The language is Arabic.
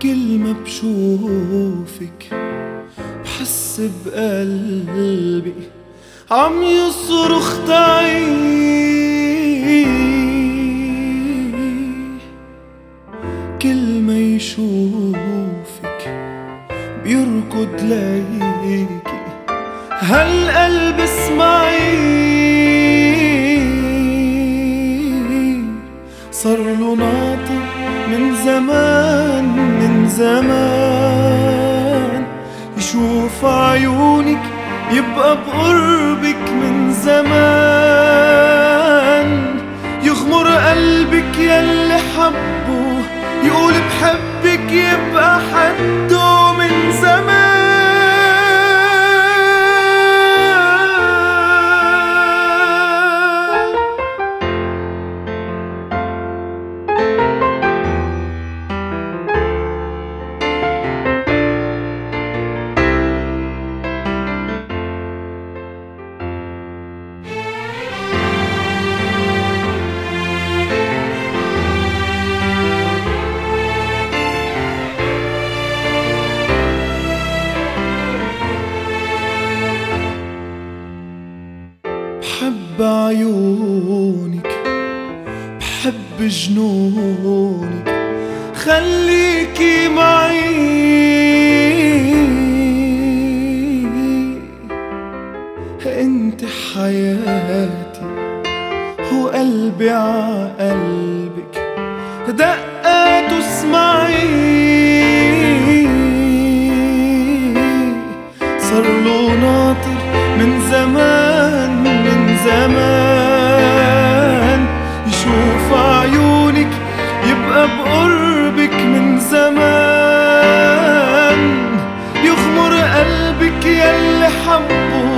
كل ما بشوفك بحس بقلبي عم يصرخ تعي. كل ما يشوفك بيركض ليكي هالقلب اسمعي. صارله ناطر من زمان من زمان يشوف عيونك يبقى بقربك من زمان. يغمر قلبك يلي حبه يقول بحبك يبقى حده من زمان. بحب عيونك بحب جنونك خليكي معي. انت حياتي وقلبي عقلبك دقات اسمعي. صارله ناطر من زمان من زمان يشوف عيونك يبقى بقربك من زمان. يغمر قلبك يلي حبه